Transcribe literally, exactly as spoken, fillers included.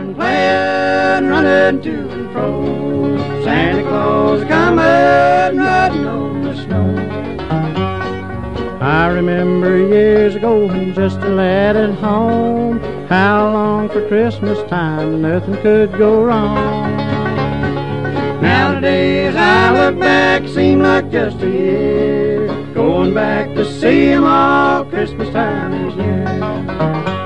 and playing, running to and fro. Santa Claus coming, riding on the snow. I remember years ago when just a lad at home, how long for Christmas time nothing could go wrong. Nowadays I look back, seem like just a year, going back to see 'em all Christmas time is near.